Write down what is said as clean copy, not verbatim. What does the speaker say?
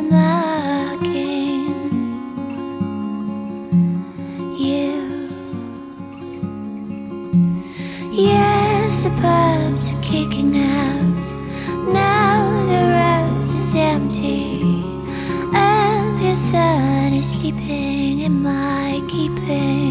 mocking you. Yes, the pubs are kicking out. Now the road is empty, and your son is sleeping in my keeping.